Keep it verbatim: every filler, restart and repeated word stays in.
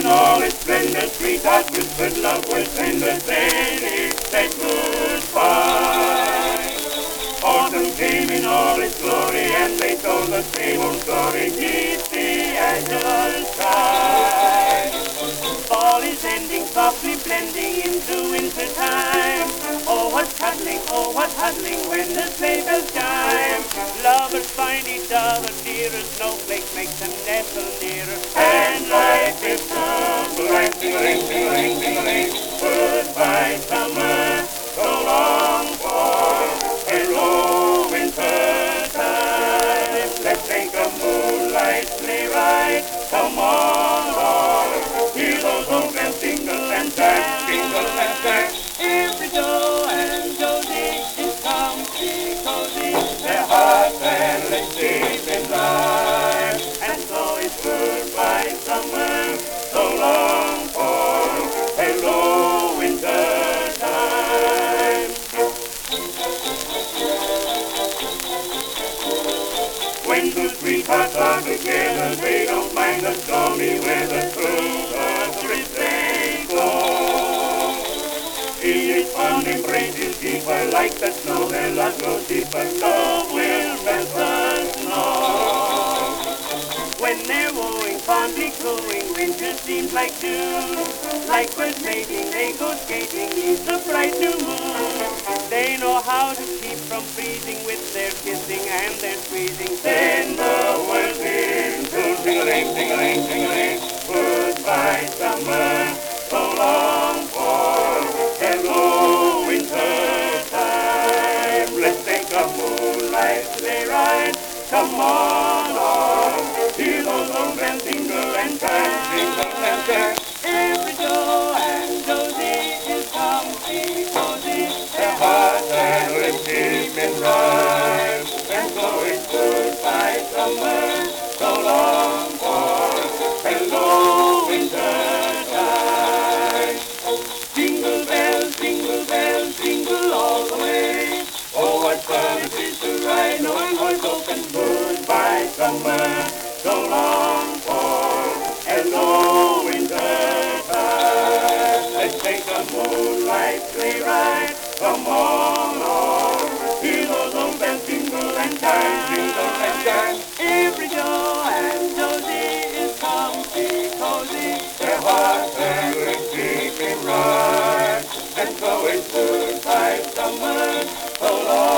in all its splendor, sweetheart whispered love was tender, then it said goodbye. Autumn came in all its glory, and they told the same old story neath the azure sky. Fall is ending, softly blending into winter time. Oh, what cuddling, oh, what huddling when the sleigh bells chime. Lovers find each other dearer, snowflakes make them nestle nearer, and life is so bright. Ding-a-ling, ding-a-ling, ding-a-ling. Goodbye, summer, so long for. Hello, winter time. Let's take a moonlight sleigh ride. Come on, all. Hear those old bells jingle and jack, jingle and jack. Every Joe and Josie is comfy, cozy. Their hearts and lips deep in life. And so it's goodbye, summer, so long for. Hello, winter time. When two sweethearts are together, they don't mind the stormy weather. Through the streets they go. Each fond embrace is deeper, like the snow their love grows deeper. So will melt the snow. When they're wooing, fondly cooing, winter seems like June. Like birds mating, they go skating neath the bright new moon. They know how to keep from freezing with their kissing and their squeezing. Then the world's in tune. Ding-a-ling, ding-a-ling, ding-a-ling. Goodbye, summer, so long for. Hello, winter time. Let's take a moonlight sleigh ride. Come on, all. Hear those old bells jingle and chime, jingle and chime. Every Joe and Josie is comfy, cozy. Their hearts and lips deep in rhyme. And so it's goodbye, summer, so long for. Hello, winter time. Jingle bells, jingle bells, jingle all the way. Oh, what fun it is to ride, knowing horse open. Goodbye, summer, so long for. Hello, winter time. Let's take a moonlight sleigh ride. Come on, all. Hear those old bells jingle and chime, jingle and chime. Every Joe and Josie is comfy, cozy. Their hearts and lips deep in rhyme. And so it's goodbye, summer, so long.